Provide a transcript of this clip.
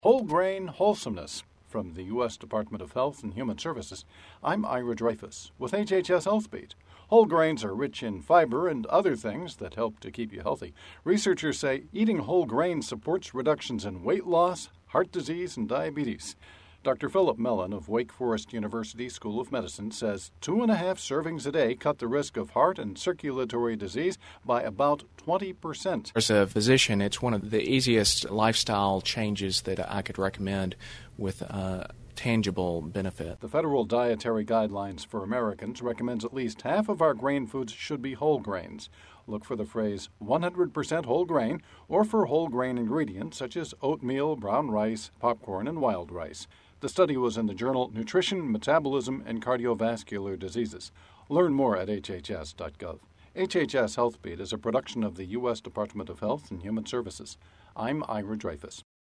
Whole Grain Wholesomeness from the U.S. Department of Health and Human Services. I'm Ira Dreyfus with HHS HealthBeat. Whole grains are rich in fiber and other things that help to keep you healthy. Researchers say eating whole grains supports reductions in weight loss, heart disease, and diabetes. Dr. Philip Mellon of Wake Forest University School of Medicine says 2.5 servings a day cut the risk of heart and circulatory disease by about 20%. As a physician, it's one of the easiest lifestyle changes that I could recommend with tangible benefit. The Federal Dietary Guidelines for Americans recommends at least half of our grain foods should be whole grains. Look for the phrase 100% whole grain or for whole grain ingredients such as oatmeal, brown rice, popcorn, and wild rice. The study was in the journal Nutrition, Metabolism, and Cardiovascular Diseases. Learn more at hhs.gov. HHS HealthBeat is a production of the U.S. Department of Health and Human Services. I'm Ira Dreyfus.